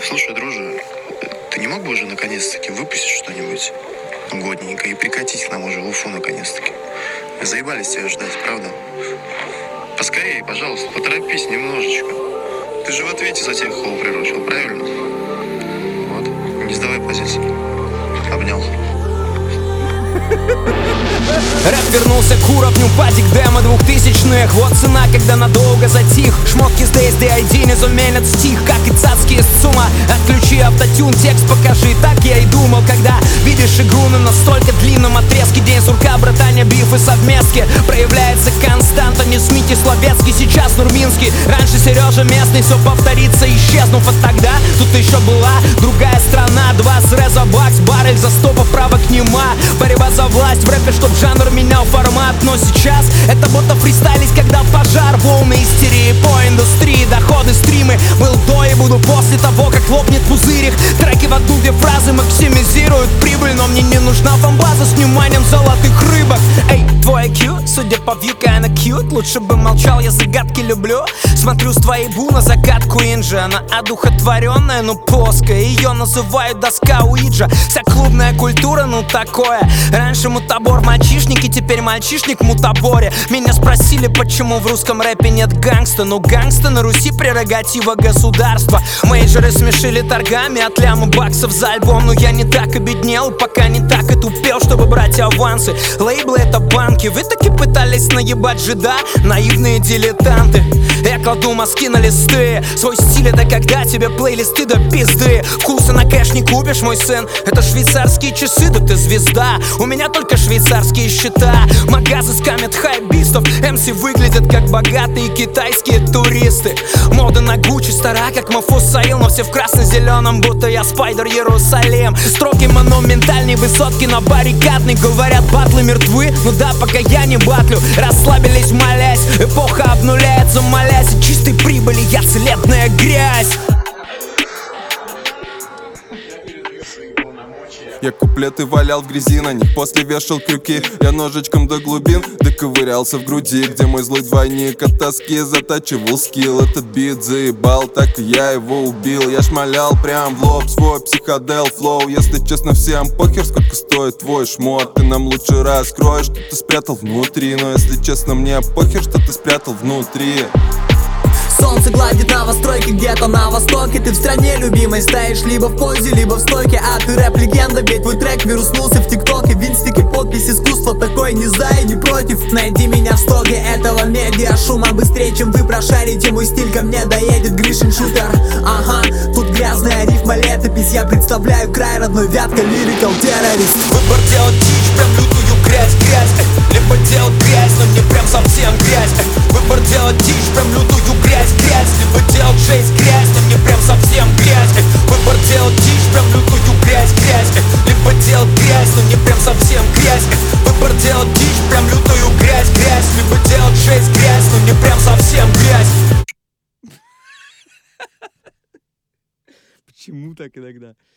Слушай, друже, ты не мог бы уже наконец-таки выпустить что-нибудь годненькое и прикатить к нам уже в Уфу наконец-таки? Мы заебались тебя ждать, правда? Поскорее, пожалуйста, поторопись немножечко. Ты же в ответе за тех, кого приручил, правильно? Вот, не сдавай позиции. Обнял. Рэп вернулся к уровню падик демо 2000-х. Вот цена, когда надолго затих. Шмотки с DSD-ID не заменят стих, как и цацки из ЦУМа. Отключи автотюн, текст покажи. Так я и думал, когда видишь игру на настолько длинном отрезке. День сурка, братания, биф и совместки. Проявляется константа, не Смити, Словецкий, сейчас Нурминский. Раньше Сережа местный, все повторится, исчезнув. А тогда тут еще была другая страна. 2 среза, бакс, баррель за 100 поправок нема. Борьба за власть в рэпе, чтоб жанр менял формат. Но сейчас это будто фристайлить, когда пожар. Волны истерии по индустрии, доходы, стримы. Был до и буду после того, как лопнет пузырь их. Треки в одну, где фразы максимизируют прибыль. Но мне не нужна фанбаза с вниманием золотых рыбок. Эй, твой IQ, судя по view, kinda cute. Лучше бы молчал, я загадки люблю. Смотрю с твоей бу на закатку инжи. Она одухотворенная, но плоская. Ее называют доска Уиджа. Вся клубная культура, ну такое. Раньше мутабор мальчишники, теперь мальчишник в мутаборе. Меня спросили, почему в русском рэпе нет гангста. Ну гангста на Руси прерогатива государства. Мейджоры смешили торгами от ляма баксов за альбом. Но я не так обеднел, пока не так и тупел, чтобы брать авансы. Лейблы это банки, вы таки пытались наебать жида. Наивные дилетанты. Я кладу мазки на листы. Свой стиль это когда тебе плейлисты до пизды. Вкуса на кэш не купишь, мой сын. Это швейцарские часы, да ты звезда. У меня только швейцарские счета. Магазы скамят хайбистов. МС выглядят как богатые китайские туристы. Мода на Гуччи стара, как Мафусаил. Но все в красно-зеленом, будто я Спайдер Иерусалим. Строки монументальные, высотки на баррикадной. Говорят, батлы мертвы, ну да, пока я не батлю. Расслабились, молясь, эпоха обнуляется, молясь. От чистой прибыли я целебная грязь. Я куплеты валял в грязи, на них после вешал крюки. Я ножичком до глубин доковырялся в груди, где мой злой двойник от тоски затачивал скилл. Этот бит заебал, так и я его убил. Я шмалял прям в лоб свой психодел флоу. Если честно, всем похер, сколько стоит твой шмот. Ты нам лучше раскроешь, что ты спрятал внутри. Но если честно, мне похер, что ты спрятал внутри. Солнце гладит новостройки где-то на востоке. Ты в стране любимой стоишь либо в позе, либо в стойке. А ты рэп-легенда, ведь твой трек вируснулся в ТикТоке. Винстики, подпись, искусство такой не за и не против. Найди меня в стоге этого медиа шума. Быстрее, чем вы прошарите, мой стиль ко мне доедет Гришин шутер. Ага, тут грязная рифма, летопись. Я представляю край родной, вятка, лирикал террорист. Выбор делать дичь, прям лютую грязь, либо делать грязь, но не прям совсем грязь. Выбор делать дичь, прям лютую грязь, либо делать жесть, грязь, но не прям совсем грязь. Выбор делать дичь, прям лютую грязь, либо делать грязь, но не прям совсем грязь. Выбор делать дичь, прям лютую грязь, либо делать жесть, грязь, но не прям совсем грязь. Почему так иногда?